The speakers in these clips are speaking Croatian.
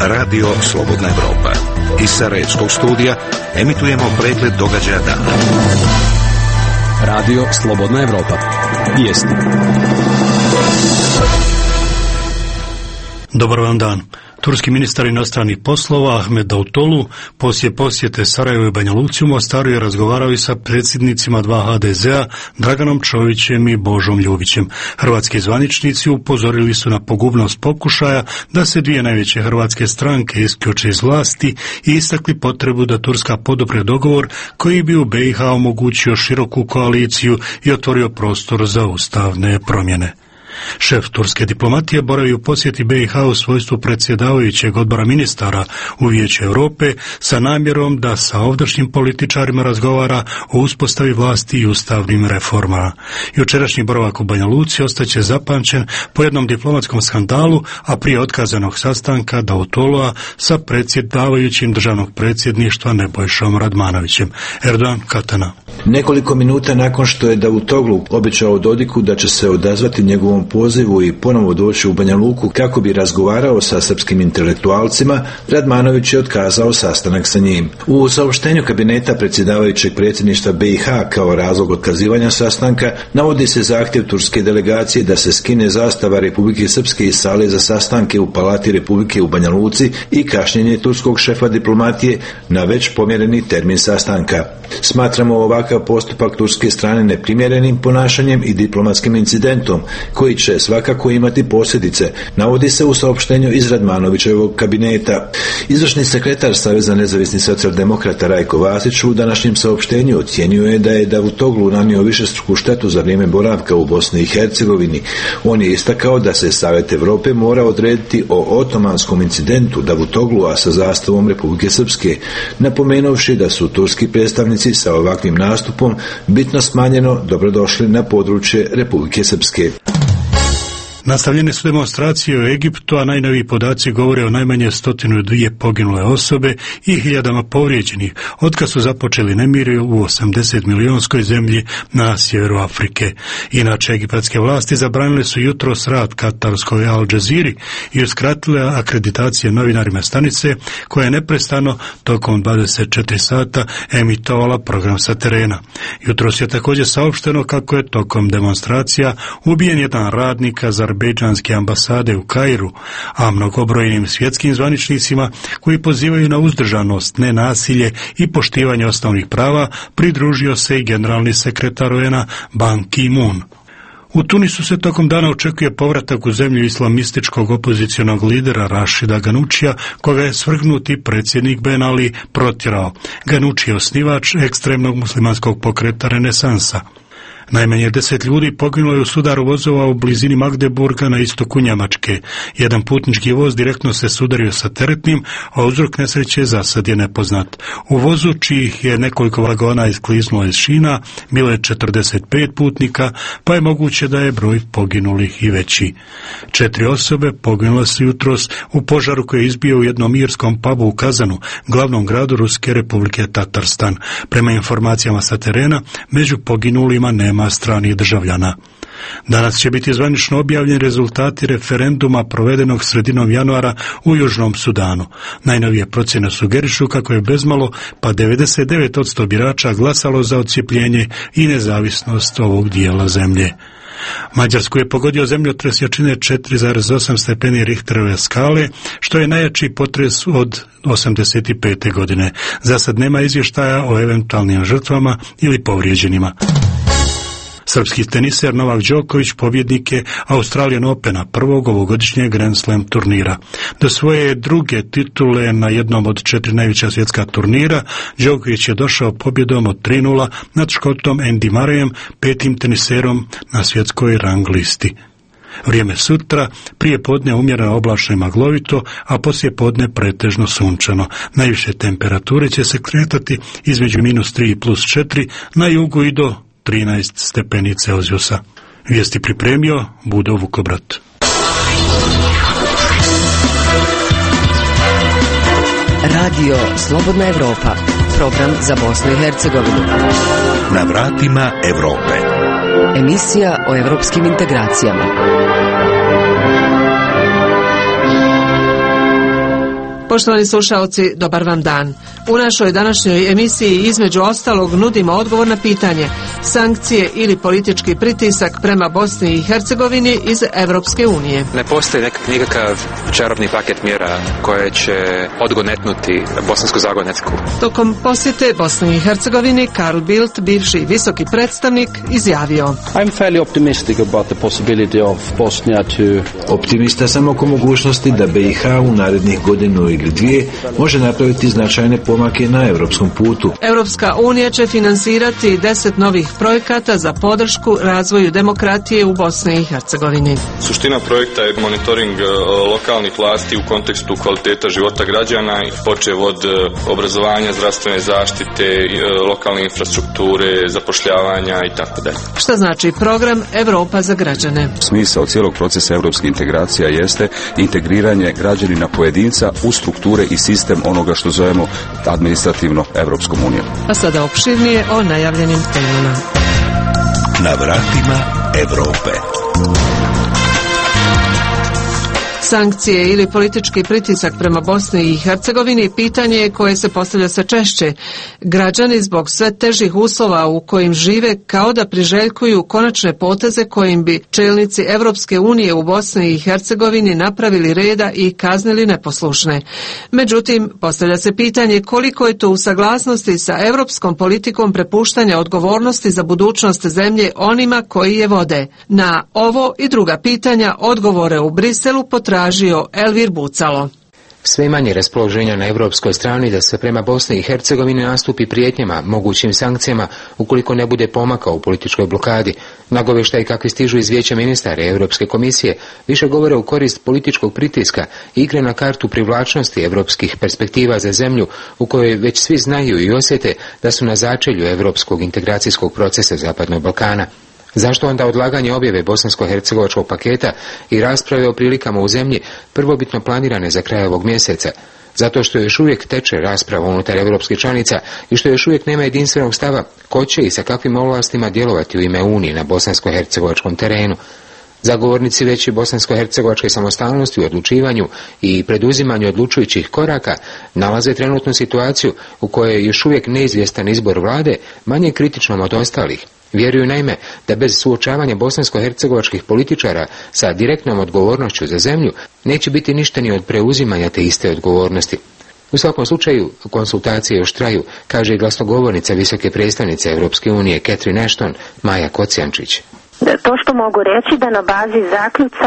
Radio Slobodna Evropa. Iz Sarajevskog studija emitujemo pregled događaja dana. Radio Slobodna Evropa. Vijesti. Dobar vam dan. Turski ministar inostranih poslova Ahmet Davutoglu poslije posjete Sarajevu i Banja Luci u Mostaru je razgovarao i sa predsjednicima dva HDZ-a Draganom Čovićem i Božom Ljubićem. Hrvatski zvaničnici upozorili su na pogubnost pokušaja da se dvije najveće hrvatske stranke isključe iz vlasti i istakli potrebu da Turska podupre dogovor koji bi u BiH omogućio široku koaliciju i otvorio prostor za ustavne promjene. Šef turske diplomatije boravi u posjeti BiH u svojstvu predsjedavajućeg odbora ministara u Vijeću Europe sa namjerom da sa ovdašnjim političarima razgovara o uspostavi vlasti i ustavnim reformama. Jučerašnji boravak u Banja Luci ostaće zapamćen po jednom diplomatskom skandalu, a prije otkazanog sastanka Davutoglua sa predsjedavajućim državnog predsjedništva Nebojšom Radmanovićem. Erdogan Katana. Nekoliko minuta nakon što je Davutoglu obećao Dodiku da će se odazvati njegovom pozivu i ponovo doći u Banja Luku kako bi razgovarao sa srpskim intelektualcima, Radmanović je otkazao sastanak sa njim. U saopštenju kabineta predsjedavajućeg predsjedništva BiH kao razlog otkazivanja sastanka navodi se zahtjev turske delegacije da se skine zastava Republike Srpske iz sale za sastanke u Palati Republike u Banja Luci i kašnjenje turskog šefa diplomatije na već pomjereni termin sastanka. Smatramo ovakav postupak turske strane neprimjerenim ponašanjem i diplomatskim incidentom koji će svakako imati posljedice, navodi se u saopštenju iz Radmanovićevog kabineta. Izvršni sekretar Saveza nezavisnih socijaldemokrata Rajko Vasić u današnjem saopštenju ocjenjuje da je Davutoglu nanio višestruku štetu za vrijeme boravka u Bosni i Hercegovini. On je istakao da se Savjet Europe mora odrediti o otomanskom incidentu Davutoglua sa zastavom Republike Srpske, napomenuvši da su turski predstavnici sa ovakvim nastupom bitno smanjeno dobrodošli na područje Republike Srpske. Nastavljene su demonstracije u Egiptu, a najnoviji podaci govore o najmanje 102 poginule osobe i hiljadama povrijeđenih, otkad su započeli nemiri u 80 milionskoj zemlji na sjeveru Afrike. Inače, egipatske vlasti zabranile su jutros rad katarskoj Al Jazeeri i uskratile akreditacije novinarima stanice koja je neprestano tokom 24 sata emitovala program sa terena. Jutros je također saopšteno kako je tokom demonstracija ubijen jedan radnik azerbejdžanske ambasade u Kairu, a mnogobrojnim svjetskim zvaničnicima koji pozivaju na uzdržanost, nenasilje i poštivanje osnovnih prava pridružio se i generalni sekretar UN-a Ban Ki-moon. U Tunisu se tokom dana očekuje povratak u zemlju islamističkog opozicionog lidera Rašida Ganučija, koga je svrgnuti predsjednik Ben Ali protjerao. Ganuči je osnivač ekstremnog muslimanskog pokreta Renesansa. Najmanje 10 ljudi poginulo je u sudaru vozova u blizini Magdeburga na istoku Njemačke. Jedan putnički voz direktno se sudario sa teretnim, a uzrok nesreće za sad je nepoznat. U vozu, čijih je nekoliko vagona iskliznulo iz šina, bilo je 45 putnika, pa je moguće da je broj poginulih i veći. 4 osobe poginule su jutros u požaru koji je izbio u jednom irskom pubu u Kazanu, glavnom gradu Ruske Republike Tatarstan. Prema informacijama sa terena, među poginulima nema stranih državljana. Danas će biti zvanično objavljeni rezultati referenduma provedenog sredinom januara u Južnom Sudanu. Najnovije procjene sugerišu kako je bezmalo pa 99% birača glasalo za odcijepljenje i nezavisnost ovog dijela zemlje. Mađarsku je pogodio zemljotres jačine 4,8 stepeni Richterove skale, što je najjači potres od 85. godine. Za sad nema izvještaja o eventualnim žrtvama ili povrijeđenima. Srpski teniser Novak Đoković pobjednik je Australian Opena, prvog ovogodišnjeg Grand Slam turnira. Do svoje druge titule na jednom od 4 najveća svjetska turnira, Đoković je došao pobjedom od 3:0 nad Škotom Andy Murrayem, 5. teniserom na svjetskoj rang listi. Vrijeme sutra, prije podne umjereno oblačno i maglovito, a poslije podne pretežno sunčano. Najviše temperature će se kretati između -3 i +4, na jugu i do 13 stepeni Celzijusa. Vijesti pripremio Budo Vukobrat. Radio Slobodna Evropa, program za Bosnu i Hercegovinu. Na vratima Europe. Emisija o evropskim integracijama. Poštovani slušaoci, dobar vam dan. U našoj današnjoj emisiji između ostalog nudimo odgovor na pitanje sankcije ili politički pritisak prema Bosni i Hercegovini iz Europske unije. Ne postoji nikakav čarobni paket mjera koje će odgonetnuti Bosansko-Zagornecku. Tokom posjete Bosni i Hercegovini Carl Bildt, bivši visoki predstavnik, izjavio: I'm fairly optimistic about the possibility of Bosnia to... Optimista sam oko mogućnosti da BiH u narednih godinu ili dvije može napraviti značajne pomake na europskom putu. Europska unija će finansirati 10 novih projekata za podršku razvoju demokratije u Bosni i Hercegovini. Suština projekta je monitoring lokalnih vlasti u kontekstu kvaliteta života građana, počev od obrazovanja, zdravstvene zaštite, lokalne infrastrukture, zapošljavanja i tako dalje. Šta znači program Europa za građane? Smisao cijelog procesa europskih integracija jeste integriranje građanina pojedinca u strukture i sistem onoga što zovemo administrativno Europskom unijom. A sada opširnije o najavljenim temama. Na vratima Europe. Sankcije ili politički pritisak prema Bosni i Hercegovini pitanje je koje se postavlja sve češće. Građani zbog sve težih uslova u kojim žive kao da priželjkuju konačne poteze kojim bi čelnici Europske unije u Bosni i Hercegovini napravili reda i kaznili neposlušne. Međutim, postavlja se pitanje koliko je to u saglasnosti sa europskom politikom prepuštanja odgovornosti za budućnost zemlje onima koji je vode. Na ovo i druga pitanja odgovore u Briselu potražio Elvir Bucalo. Sve manje raspoloženja na europskoj strani da se prema Bosni i Hercegovini nastupi prijetnjama, mogućim sankcijama ukoliko ne bude pomaka u političkoj blokadi. Nagovještaji kakvi stižu iz Vijeća ministara Europske komisije više govore u korist političkog pritiska i igre na kartu privlačnosti europskih perspektiva za zemlju u kojoj već svi znaju i osjete da su na začelju europskog integracijskog procesa Zapadnog Balkana. Zašto onda odlaganje objave bosansko-hercegovačkog paketa i rasprave o prilikama u zemlji prvobitno planirane za kraj ovog mjeseca? Zato što još uvijek teče rasprava unutar europskih članica i što još uvijek nema jedinstvenog stava ko će i sa kakvim ovlastima djelovati u ime Unije na bosansko-hercegovačkom terenu. Zagovornici veći bosansko-hercegovačke samostalnosti u odlučivanju i preduzimanju odlučujućih koraka nalaze trenutnu situaciju u kojoj je još uvijek neizvjestan izbor vlade manje kritičnom od ostalih. Vjeruju naime da bez suočavanja bosansko-hercegovačkih političara sa direktnom odgovornošću za zemlju neće biti ništa ni od preuzimanja te iste odgovornosti. U svakom slučaju, konsultacije još traju, kaže i glasnogovornica visoke predstavnice Europske unije Catherine Ashton, Maja Kocijančić. To što mogu reći da na bazi zaključka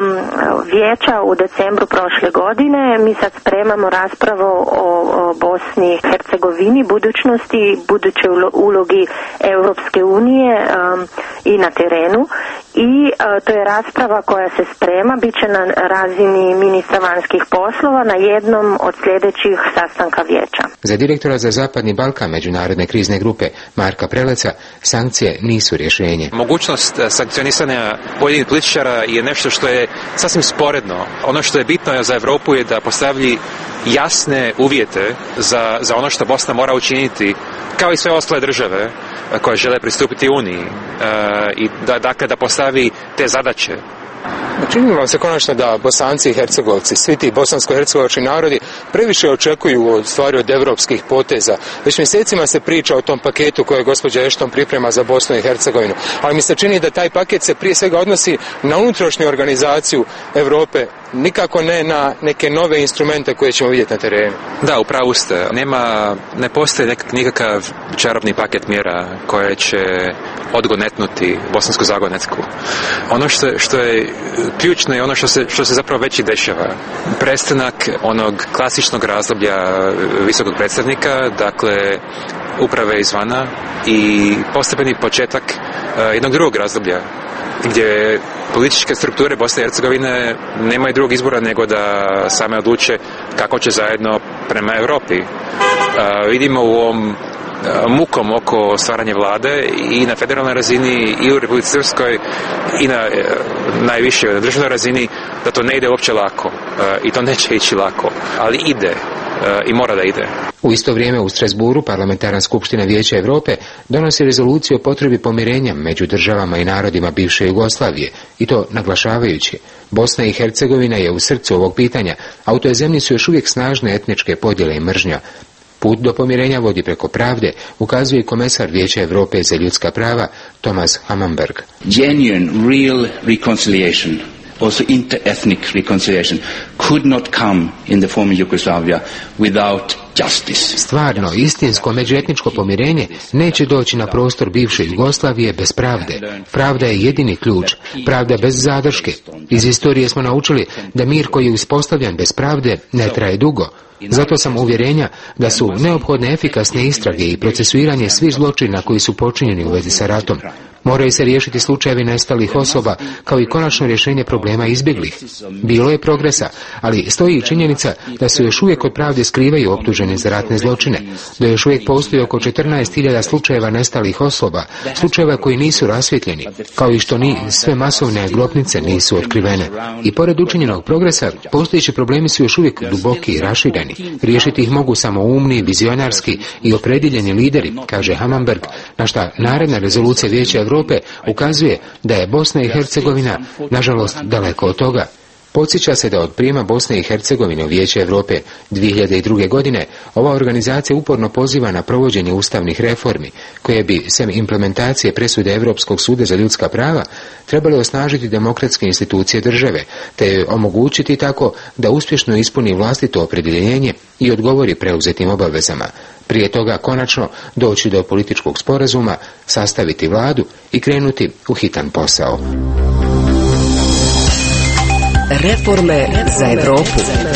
vijeća u decembru prošle godine mi sad spremamo raspravu o Bosni i Hercegovini, budućnosti, buduće ulogi Europske unije i na terenu. I to je rasprava koja se sprema, bit će na razini ministra vanjskih poslova na jednom od sljedećih sastanka vijeća. Za direktora za Zapadni Balkan međunarodne krizne grupe Marka Preleca sankcije nisu rješenje. Mogućnost sankcionisanja pojedinih političara je nešto što je sasvim sporedno. Ono što je bitno za Europu je da postavlji jasne uvjete za ono što Bosna mora učiniti, kao i sve ostale države koje žele pristupiti Uniji, i da postavi te zadaće. Čini vam se konačno da Bosanci i Hercegovci, svi ti bosansko-hercegovački narodi previše očekuju od evropskih poteza. Već mjesecima se priča o tom paketu koje gospođa Ashton priprema za Bosnu i Hercegovinu, ali mi se čini da taj paket se prije svega odnosi na unutrašnju organizaciju Europe, nikako ne na neke nove instrumente koje ćemo vidjeti na terenu. Da, upravo ste. Ne postoji nikakav čarobni paket mjera koje će odgonetnuti Bosansko-Zagornecku. Ono što je ključno je ono što se zapravo već i dešava. Prestanak onog klasičnog razdoblja visokog predstavnika, dakle uprave izvana, i postepeni početak jednog drugog razdoblja gdje političke strukture Bosne i Hercegovine nemaju drugog izbora nego da same odluče kako će zajedno prema Europi. Vidimo u ovom mukom oko stvaranja vlade i na federalnoj razini i u Republici Srpskoj i na najviše na državnoj razini da to ne ide uopće lako i to neće ići lako, ali ide. i mora da ide. U isto vrijeme u Strasburu parlamentarna skupština Vijeća Europe donosi rezoluciju o potrebi pomirenja među državama i narodima bivše Jugoslavije, i to naglašavajući: Bosna i Hercegovina je u srcu ovog pitanja, a u toj zemlji su još uvijek snažne etničke podjele i mržnja. Put do pomirenja vodi preko pravde, ukazuje i komesar Vijeća Europe za ljudska prava Thomas Hammarberg. Genuine, real reconciliation, also inter-ethnic reconciliation, could not come in the former Yugoslavia without justice. Stvarno, istinsko međuetničko pomirenje neće doći na prostor bivše Jugoslavije bez pravde. Pravda je jedini ključ, pravda bez zadrške. Iz istorije smo naučili da mir koji je uspostavljen bez pravde ne traje dugo. Zato sam uvjerenja da su neophodne efikasne istrage i procesuiranje svih zločina koji su počinjeni u vezi sa ratom. Moraju se riješiti slučajevi nestalih osoba, kao i konačno rješenje problema izbjeglih. Bilo je progresa, ali stoji i činjenica da se još uvijek od pravde skrivaju optuženi za ratne zločine, da još uvijek postoji oko 14.000 slučajeva nestalih osoba, slučajeva koji nisu rasvjetljeni, kao i što ni sve masovne grobnice nisu otkrivene. I pored učinjenog progresa, postojeći problemi su još uvijek duboki i rašireni. Riješiti ih mogu samo umni, vizionarski i opredjeljeni lideri, kaže Hammarberg, na šta naredna rezolucija Vijeća Europe ukazuje da je Bosna i Hercegovina, nažalost, daleko od toga. Podsjeća se da od prijema Bosne i Hercegovine u Vijeće Europe 2002. godine ova organizacija uporno poziva na provođenje ustavnih reformi, koje bi, sem implementacije presude Europskog suda za ljudska prava, trebale osnažiti demokratske institucije države, te joj omogućiti tako da uspješno ispuni vlastito opredjeljenje i odgovori preuzetim obavezama. Prije toga konačno doći do političkog sporazuma, sastaviti vladu i krenuti u hitan posao. Reforme za Europu.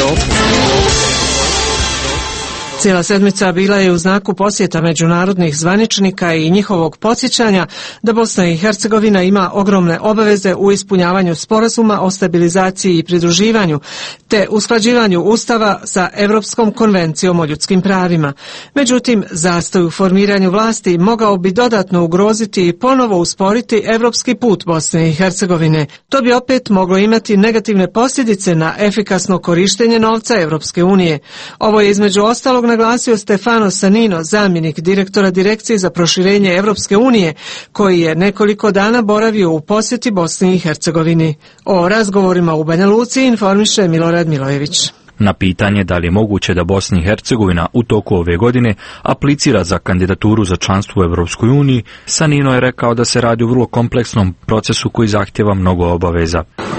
Cijela sedmica bila je u znaku posjeta međunarodnih zvaničnika i njihovog podsjećanja da Bosna i Hercegovina ima ogromne obaveze u ispunjavanju sporazuma o stabilizaciji i pridruživanju, te usklađivanju Ustava sa Europskom konvencijom o ljudskim pravima. Međutim, zastoj u formiranju vlasti mogao bi dodatno ugroziti i ponovo usporiti europski put Bosne i Hercegovine. To bi opet moglo imati negativne posljedice na efikasno korištenje novca Europske unije. Ovo je između ostalog naglasio Stefano Sanino, zamjenik direktora Direkcije za proširenje Europske unije, koji je nekoliko dana boravio u posjeti Bosni i Hercegovini. O razgovorima u Banja Luci informiše Milorad Milojević. Na pitanje da li je moguće da Bosna i Hercegovina u toku ove godine aplicira za kandidaturu za članstvo u Europskoj uniji, Sanino je rekao da se radi o vrlo kompleksnom procesu koji zahtjeva mnogo obaveza.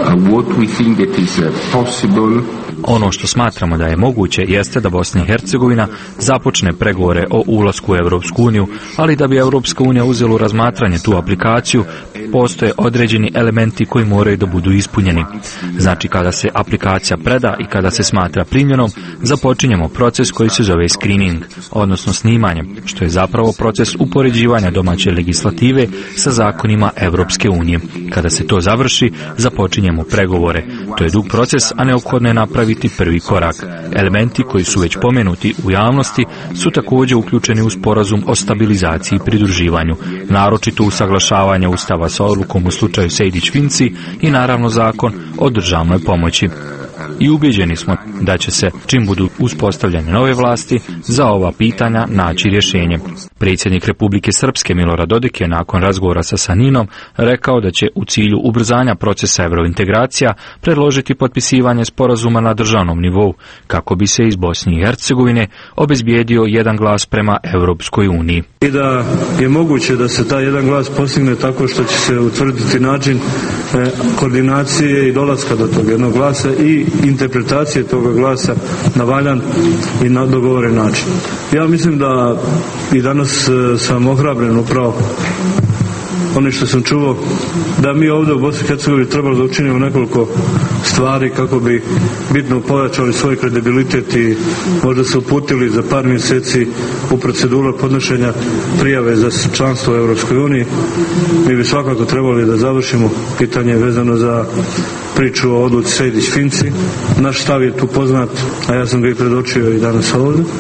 Ono što smatramo da je moguće jeste da Bosna i Hercegovina započne pregovore o ulasku u Europsku uniju, ali da bi Europska unija uzela u razmatranje tu aplikaciju, postoje određeni elementi koji moraju da budu ispunjeni. Znači, kada se aplikacija preda i kada se smatra primljenom, započinjemo proces koji se zove screening, odnosno snimanje, što je zapravo proces upoređivanja domaće legislative sa zakonima Europske unije. Kada se to završi, započinjemo pregovore. To je dug proces, a neophodno je napraviti prvi korak. Elementi koji su već pomenuti u javnosti su također uključeni u sporazum o stabilizaciji i pridruživanju, naročito usaglašavanje Ustava sa odlukom u slučaju Sejdić-Finci i naravno zakon o državnoj pomoći. I ubjeđeni smo da će se, čim budu uspostavljene nove vlasti, za ova pitanja naći rješenje. Predsjednik Republike Srpske Milorad Dodik je nakon razgovora sa Saninom rekao da će u cilju ubrzanja procesa eurointegracija predložiti potpisivanje sporazuma na državnom nivou, kako bi se iz Bosne i Hercegovine obezbijedio jedan glas prema Europskoj uniji. I da je moguće da se taj jedan glas postigne tako što će se utvrditi način koordinacije i dolaska do tog jednog glasa i interpretacije toga glasa na valjan i na dogovoren način. Ja mislim da i danas sam ohrabren upravo ono što sam čuo, da mi ovdje u Bosni i Hercegovini trebalo da učinimo nekoliko stvari kako bi bitno pojačali svoj kredibilitet i možda se uputili za par mjeseci u proceduru podnošenja prijave za članstvo u Europskoj uniji. Mi bi svakako trebali da završimo pitanje vezano za priču o odluci Sejdić-Finci. Naš stav je tu poznat, a ja sam ga i predočio i danas ovdje.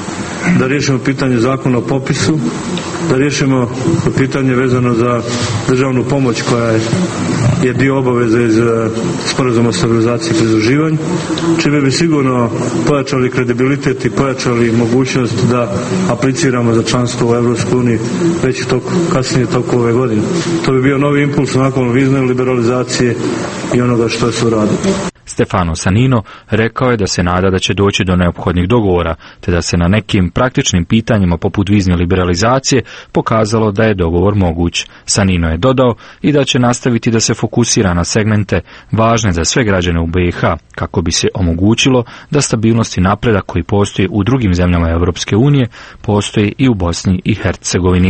da riješimo pitanje zakona o popisu, da riješimo pitanje vezano za državnu pomoć koja je dio obaveze iz sporazuma o stabilizaciji i pridruživanju, čime bi sigurno pojačali kredibilitet i pojačali mogućnost da apliciramo za članstvo u Europskoj uniji već kasnije toku ove godine. To bi bio novi impuls nakon vizne liberalizacije i onoga što se uradilo. Stefano Sanino rekao je da se nada da će doći do neophodnih dogovora, te da se na nekim praktičnim pitanjima poput vizne liberalizacije pokazalo da je dogovor moguć. Sanino je dodao i da će nastaviti da se fokusira na segmente važne za sve građane u BiH, kako bi se omogućilo da stabilnost i napredak koji postoji u drugim zemljama Europske unije postoji i u Bosni i Hercegovini.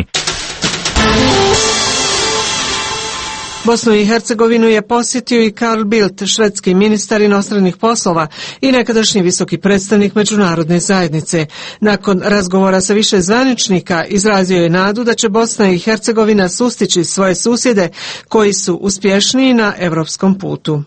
Bosnu i Hercegovinu je posjetio i Carl Bildt, švedski ministar inostranih poslova i nekadašnji visoki predstavnik međunarodne zajednice. Nakon razgovora sa više zvaničnika izrazio je nadu da će Bosna i Hercegovina sustići svoje susjede koji su uspješniji na europskom putu.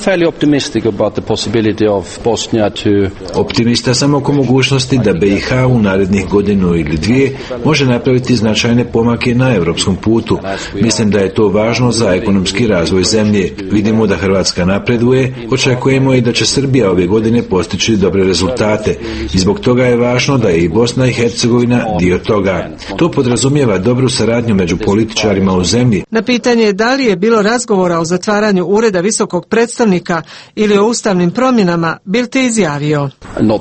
Optimista sam oko mogućnosti da BiH u narednih godinu ili dvije može napraviti značajne pomake na europskom putu. Mislim da je to važno za ekonomski razvoj zemlje. Vidimo da Hrvatska napreduje, očekujemo i da će Srbija ove godine postići dobre rezultate i zbog toga je važno da je i Bosna i Hercegovina dio toga. To podrazumijeva dobru saradnju među političarima u zemlji. Na pitanje da li je bilo razgovora o zatvaranju ureda visokog predstavnika ili o ustavnim promjenama, Bildt je izjavio: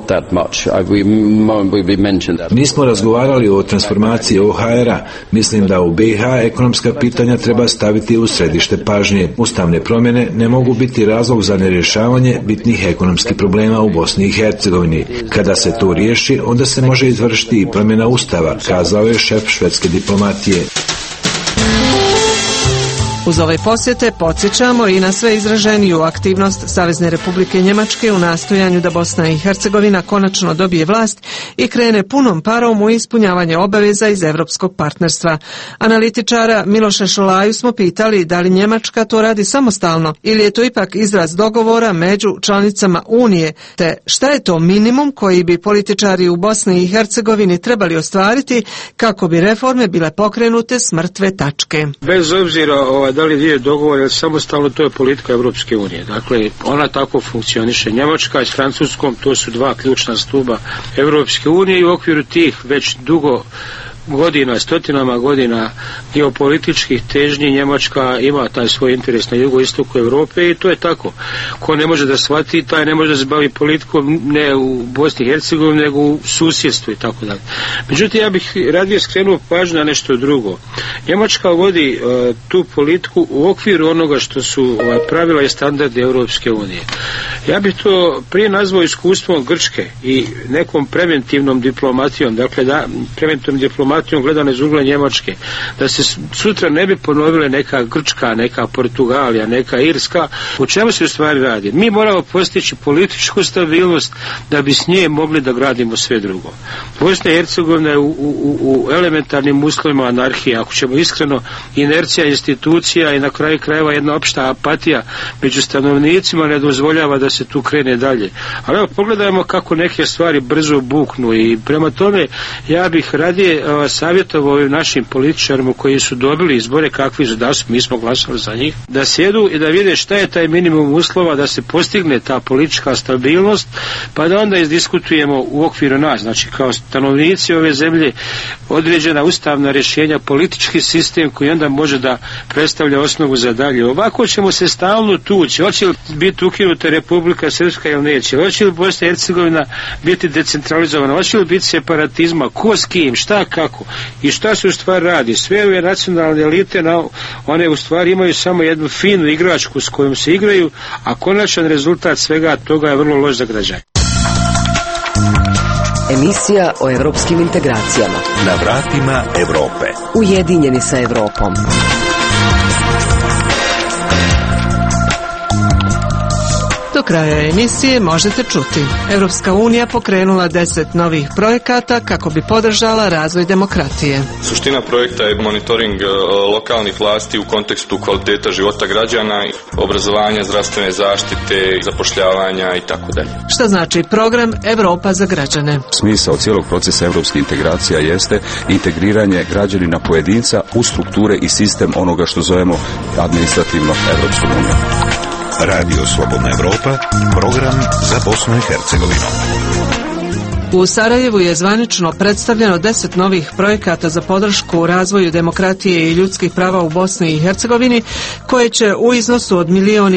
Nismo razgovarali o transformaciji OHR-a. Mislim da u BiH ekonomska pitanja treba staviti u središte pažnje. Ustavne promjene ne mogu biti razlog za nerješavanje bitnih ekonomskih problema u Bosni i Hercegovini. Kada se to riješi, onda se može izvršiti i promjena ustava, kazao je šef švedske diplomatije. Uz ove posjete podsjećamo i na sve izraženiju aktivnost Savezne Republike Njemačke u nastojanju da Bosna i Hercegovina konačno dobije vlast i krene punom parom u ispunjavanje obaveza iz europskog partnerstva. Analitičara Miloša Šolaju smo pitali da li Njemačka to radi samostalno ili je to ipak izraz dogovora među članicama Unije, te šta je to minimum koji bi političari u Bosni i Hercegovini trebali ostvariti kako bi reforme bile pokrenute s mrtve tačke. Bez obzira da li je dogovor ili samostalno, to je politika Europske unije. Dakle, ona tako funkcioniše. Njemačka i s Francuskom, to su dva ključna stuba Europske unije i u okviru tih već dugo godina, stotinama godina geopolitičkih težnji Njemačka ima taj svoj interes na jugoistoku Europe i to je tako. Ko ne može da shvati, taj ne može da se bavi politikom ne u Bosni i Hercegovini, nego u susjedstvu i tako dalje. Međutim, ja bih radije skrenuo pažnju na nešto drugo. Njemačka vodi tu politiku u okviru onoga što su pravila i standardi Europske unije. Ja bih to prije nazvao iskustvom Grčke i nekom preventivnom diplomatijom, dakle preventivnom diplomatijom gledano iz ugla Njemačke, da se sutra ne bi ponovile neka Grčka, neka Portugalija, neka Irska. O čemu se u stvari radi? Mi moramo postići političku stabilnost da bi s nje mogli da gradimo sve drugo. Bosna i Hercegovina je u elementarnim uslovima anarhije, ako ćemo iskreno, inercija institucija i na kraju krajeva jedna opšta apatija među stanovnicima ne dozvoljava da se tu krene dalje. Ali evo, pogledajmo kako neke stvari brzo buknu i prema tome ja bih radije savjetovao ovim našim političarima koji su dobili izbore kakvi su da su, mi smo glasali za njih, da sjedu i da vide šta je taj minimum uslova da se postigne ta politička stabilnost, pa da onda izdiskutujemo u okviru nas, znači kao stanovnici ove zemlje, određena ustavna rješenja, politički sistem koji onda može da predstavlja osnovu za dalje. Ovako ćemo se stalno tući, hoće li biti ukinuta Republika Srpska ili neće, hoće li Bosna i Hercegovina biti decentralizovana, hoće li biti separatizma, ko s kim, šta, kako i šta se u stvari radi. Sve ove nacionalne elite, one u stvari imaju samo jednu finu igračku s kojom se igraju, a konačan rezultat svega toga je vrlo loš za građane. Emisija o evropskim integracijama. Na vratima Europe. Ujedinjeni sa Europom. Do kraja emisije možete čuti. Europska unija pokrenula 10 novih projekata kako bi podržala razvoj demokratije. Suština projekta je monitoring lokalnih vlasti u kontekstu kvaliteta života građana, obrazovanja, zdravstvene zaštite, zapošljavanja i tako dalje. Šta znači program Europa za građane? Smisao cijelog procesa europskih integracija jeste integriranje građanina pojedinca u strukture i sistem onoga što zovemo administrativno Europskom unijom. Radio Slobodna Evropa, program za Bosnu i Hercegovinu. U Sarajevu je zvanično predstavljeno 10 novih projekata za podršku u razvoju demokratije i ljudskih prava u Bosni i Hercegovini, koje će u iznosu od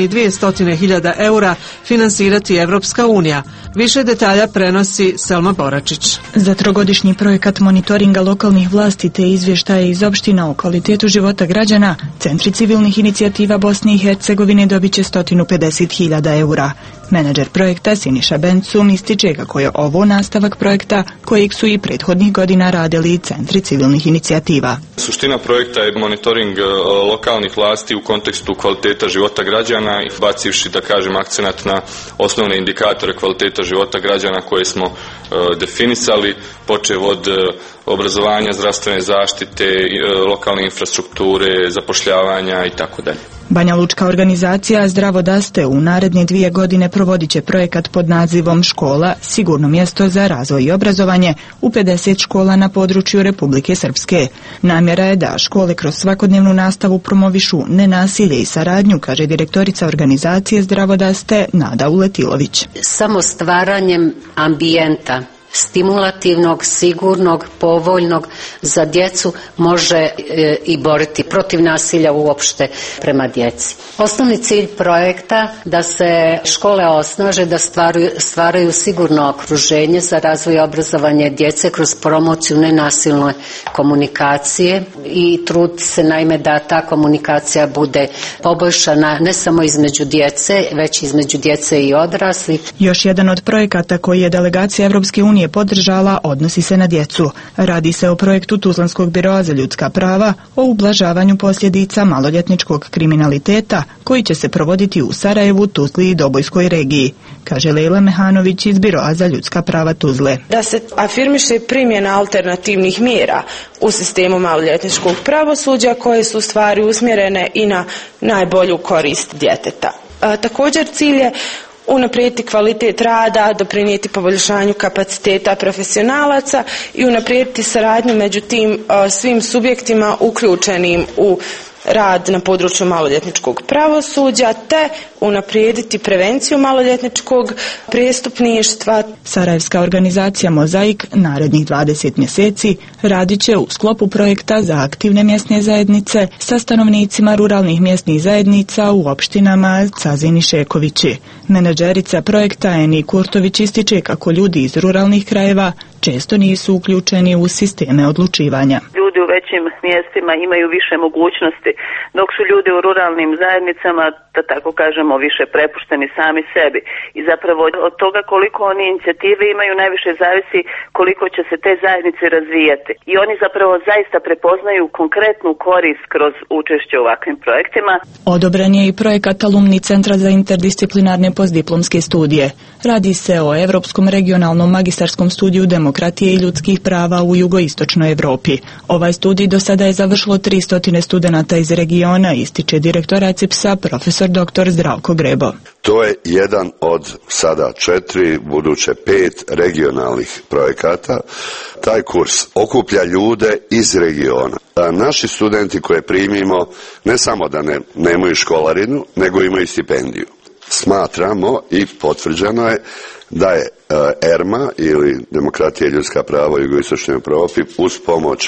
1.200.000 eura finansirati Evropska unija. Više detalja prenosi Selma Boračić. Za trogodišnji projekat monitoringa lokalnih vlasti te izvještaje iz opština o kvalitetu života građana, Centri civilnih inicijativa Bosne i Hercegovine dobit će 150.000 eura. Menadžer projekta Siniša Bencum ističe kako je ovo nastavak projekta kojeg su i prethodnih godina radili Centri civilnih inicijativa. Suština projekta je monitoring lokalnih vlasti u kontekstu kvaliteta života građana, bacivši, da kažem, akcenat na osnovne indikatore kvaliteta života građana koje smo definisali, počev od obrazovanja, zdravstvene zaštite, lokalne infrastrukture, zapošljavanja i tako dalje. Banja Lučka organizacija Zdravo daste u naredne 2 godine provodit će projekat pod nazivom Škola, sigurno mjesto za razvoj i obrazovanje u 50 škola na području Republike Srpske. Namjera je da škole kroz svakodnevnu nastavu promovišu nenasilje i saradnju, kaže direktorica organizacije Zdravo daste Nada Uletilović. Samo stvaranjem ambijenta stimulativnog, sigurnog, povoljnog za djecu može i boriti protiv nasilja uopšte prema djeci. Osnovni cilj projekta da se škole osnaže, da stvaraju sigurno okruženje za razvoj i obrazovanje djece kroz promociju nenasilne komunikacije i trud se naime da ta komunikacija bude poboljšana ne samo između djece, već između djece i odraslih. Još jedan od projekata koji je delegacija Evropske unije podržala odnosi se na djecu. Radi se o projektu Tuzlanskog biroa za ljudska prava o ublažavanju posljedica maloljetničkog kriminaliteta koji će se provoditi u Sarajevu, Tuzli i Dobojskoj regiji, kaže Lejla Mehanović iz Biroa za ljudska prava Tuzle. Da se afirmiše primjena alternativnih mjera u sistemu maloljetničkog pravosuđa koje su stvari usmjerene i na najbolju korist djeteta. Također cilj je unaprijediti kvalitet rada, doprinijeti poboljšanju kapaciteta profesionalaca i unaprijediti saradnju među tim svim subjektima uključenim u rad na području maloljetničkog pravosuđa te unaprijediti prevenciju maloljetničkog prestupništva. Sarajevska organizacija Mozaik narednih 20 mjeseci radit će u sklopu projekta za aktivne mjesne zajednice sa stanovnicima ruralnih mjesnih zajednica u opštinama Cazin i Šekovići. Menadžerica projekta Eni Kurtović ističe kako ljudi iz ruralnih krajeva često nisu uključeni u sisteme odlučivanja. Ljudi u većim mjestima imaju više mogućnosti, dok su ljudi u ruralnim zajednicama, da tako kažemo, više prepušteni sami sebi. I zapravo od toga koliko oni inicijative imaju najviše zavisi koliko će se te zajednice razvijati. I oni zapravo zaista prepoznaju konkretnu korist kroz učešće u ovakvim projektima. Odobren je i projekat Alumni centra za interdisciplinarne postdiplomske studije. Radi se o Evropskom regionalnom magistarskom studiju demokratije i ljudskih prava u jugoistočnoj Europi. Ovaj studij do sada je završilo 300 studenata iz regiona, ističe direktor ACIPS-a profesor dr. Zdravko Grebo. To je jedan od sada 4, buduće 5 regionalnih projekata. Taj kurs okuplja ljude iz regiona. Naši studenti koje primimo ne samo da nemaju školarinu, nego imaju stipendiju. Smatramo i potvrđeno je da je ERMA ili Demokratija i ljudska prava u jugoistočnoj Europi uz pomoć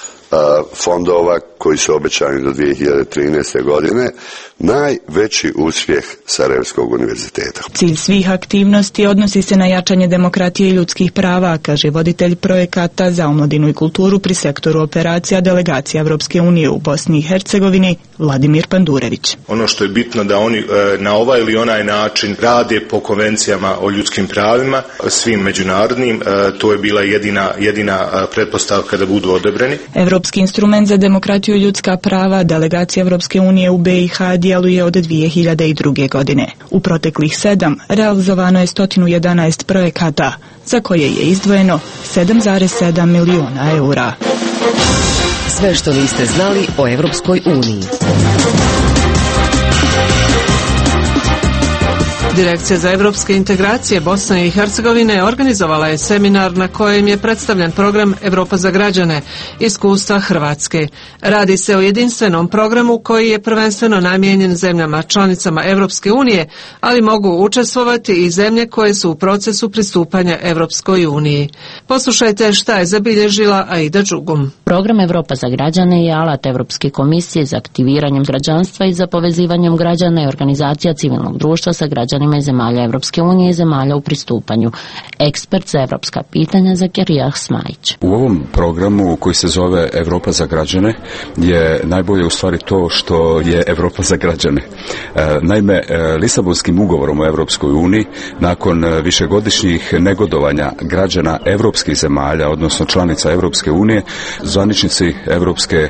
fondova koji su obećani do 2013. godine najveći uspjeh Sarajevskog univerziteta. Cilj svih aktivnosti odnosi se na jačanje demokratije i ljudskih prava, kaže voditelj projekata za omladinu i kulturu pri sektoru operacija delegacija Evropske unije u Bosni i Hercegovini Vladimir Pandurević. Ono što je bitno da oni na ovaj ili onaj način rade po konvencijama o ljudskim pravima, svim međunarodnim, to je bila jedina pretpostavka da budu odobreni. Evropski instrument za demokratiju i ljudska prava delegacija Evropske unije u BiH djeluje od 2002. godine. U proteklih 7 realizovano je 111 projekata, za koje je izdvojeno 7,7 milijuna eura. Sve što niste znali o Europskoj uniji. Direkcija za europske integracije Bosne i Hercegovine organizovala je seminar na kojem je predstavljen program Europa za građane, iskustva Hrvatske. Radi se o jedinstvenom programu koji je prvenstveno namijenjen zemljama članicama Europske unije, ali mogu učestvovati i zemlje koje su u procesu pristupanja Europskoj uniji. Poslušajte šta je zabilježila Aida Đugum. Program Europa za građane je alat Europske komisije za aktiviranjem građanstva i za povezivanjem građana i organizacija civilnog društva sa građanima iz zemalja Europske unije i zemalja u pristupanju. Ekspert za evropska pitanja Zakirija Smajić. U ovom programu koji se zove Europa za građane je najbolje u stvari to što je Europa za građane. Naime, Lisabonskim ugovorom o Europskoj uniji nakon višegodišnjih negodovanja građana europskih zemalja, odnosno članica Europske unije, zvaničnici Europske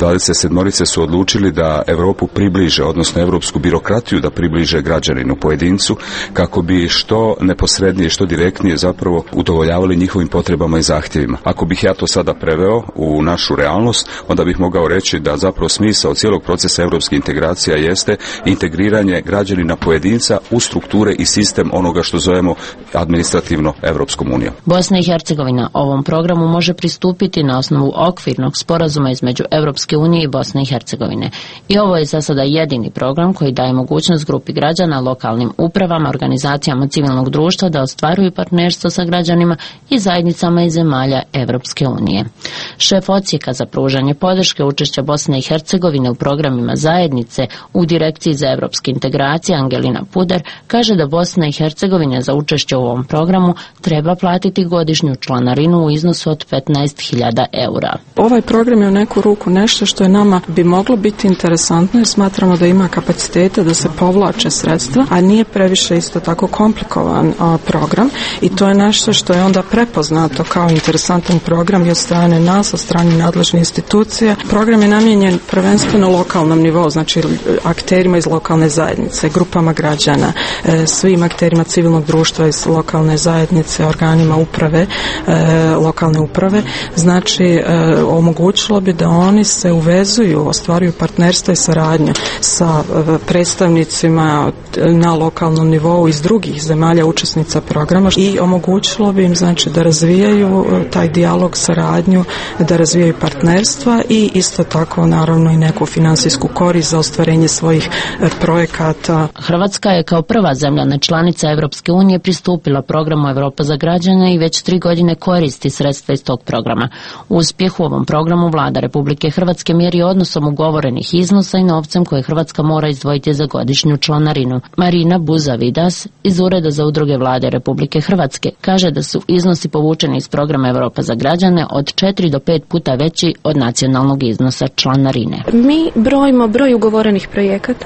27 su odlučili da Europu približe, odnosno europsku birokratiju da približe građaninu, pojedincu, kako bi što neposrednije, što direktnije zapravo udovoljavali njihovim potrebama i zahtjevima. Ako bih ja to sada preveo u našu realnost, onda bih mogao reći da zapravo smisao cijelog procesa europskih integracija jeste integriranje građanina pojedinca u strukture i sistem onoga što zovemo administrativno Europskom unijom. Bosna i Hercegovina ovom programu može pristupiti na osnovu okvirnog sporazuma između Europske unije i Bosne i Hercegovine. I ovo je za sada jedini program koji daje mogućnost grupi građana, lokalnim upravama, organizacijama civilnog društva da ostvaruju partnerstvo sa građanima i zajednicama iz zemalja Europske unije. Šef odsjeka za pružanje podrške učešća Bosne i Hercegovine u programima zajednice u Direkciji za europske integracije Angelina Puder kaže da Bosna i Hercegovina za učešće u ovom programu treba platiti godišnju članarinu u iznosu od 15.000 eura. Ovaj program je u neku ruku nešto što je nama bi moglo biti interesantno jer smatramo da ima kapacitete da se povlače sredstva, a nije previše isto tako komplikovan program i to je nešto što je onda prepoznato kao interesantan program i od strane nas, od strane nadležne institucije. Program je namijenjen prvenstveno lokalnom nivou, znači akterima iz lokalne zajednice, grupama građana, svim akterima civilnog društva iz lokalne zajednice, organima uprave, lokalne uprave. Znači, omogućilo bi da oni se uvezuju, ostvaruju partnerstva i saradnju sa predstavnicima na lokalnom nivou iz drugih zemalja učesnica programa i omogućilo bi im znači da razvijaju taj dijalog, saradnju, da razvijaju partnerstva i isto tako naravno i neku finansijsku korist za ostvarenje svojih projekata. Hrvatska je kao prva zemljana članica Europske unije pristupila programu Europa za građane i već 3 godine koristi sredstva iz tog programa. Uspjeh u ovom programu vlada Republike Hrvatske mjeri odnosom ugovorenih iznosa i novcem koje Hrvatska mora izdvojiti za godišnju članarinu. Marina Buzavidas iz Ureda za udruge vlade Republike Hrvatske kaže da su iznosi povučeni iz programa Europa za građane od 4 do 5 puta veći od nacionalnog iznosa članarine. Mi brojimo broj ugovorenih projekata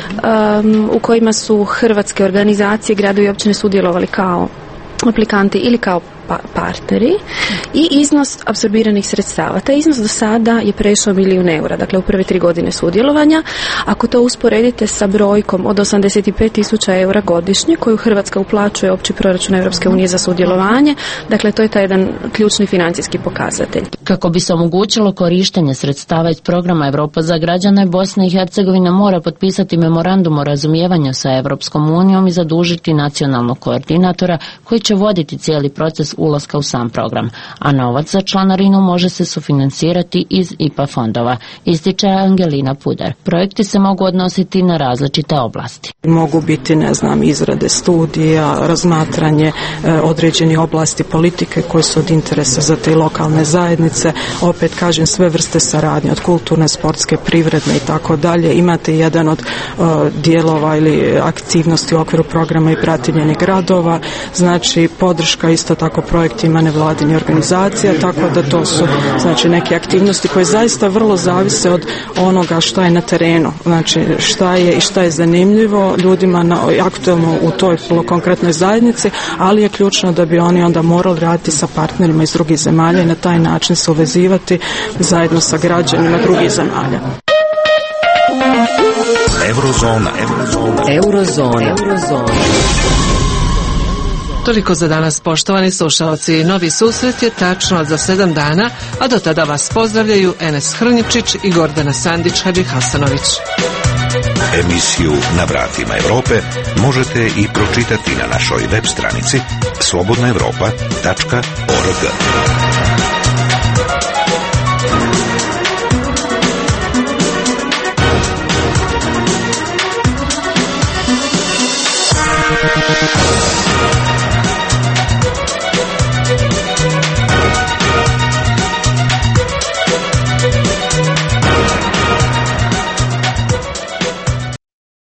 u kojima su hrvatske organizacije, gradovi i općine sudjelovali kao aplikanti ili kao partneri i iznos apsorbiranih sredstava. Taj iznos do sada je prešao 1 milijun eura, dakle u prve 3 godine sudjelovanja. Ako to usporedite sa brojkom od 85.000 eura godišnje koju Hrvatska uplaćuje opći proračun Europske unije za sudjelovanje, dakle to je taj jedan ključni financijski pokazatelj. Kako bi se omogućilo korištenje sredstava iz programa Europa za građane, Bosna i Hercegovina mora potpisati memorandum o razumijevanju sa Europskom unijom i zadužiti nacionalnog koordinatora koji će voditi cijeli proces ulaska u sam program, a novac za članarinu može se sufinancirati iz IPA fondova, ističe Angelina Puder. Projekti se mogu odnositi na različite oblasti. Mogu biti, izrade studija, razmatranje određenih oblasti politike koje su od interesa za te lokalne zajednice, opet kažem sve vrste saradnje, od kulturne, sportske, privredne i tako dalje. Imate jedan od dijelova ili aktivnosti u okviru programa i pratiljenje gradova, znači podrška isto tako projektima nevladinih organizacija, tako da to su znači neke aktivnosti koje zaista vrlo zavise od onoga što je na terenu, znači šta je zanimljivo ljudima aktualno u toj konkretnoj zajednici, ali je ključno da bi oni onda morali raditi sa partnerima iz drugih zemalja i na taj način se uvezivati zajedno sa građanima drugih zemalja. Eurozona. Toliko za danas, poštovani slušalci. Novi susret je tačno za 7 dana, a do tada vas pozdravljaju Enes Hrnjičić i Gordana Sandić-Hadžihasanović. Emisiju Na vratima Europe možete i pročitati na našoj web stranici slobodnaevropa.org.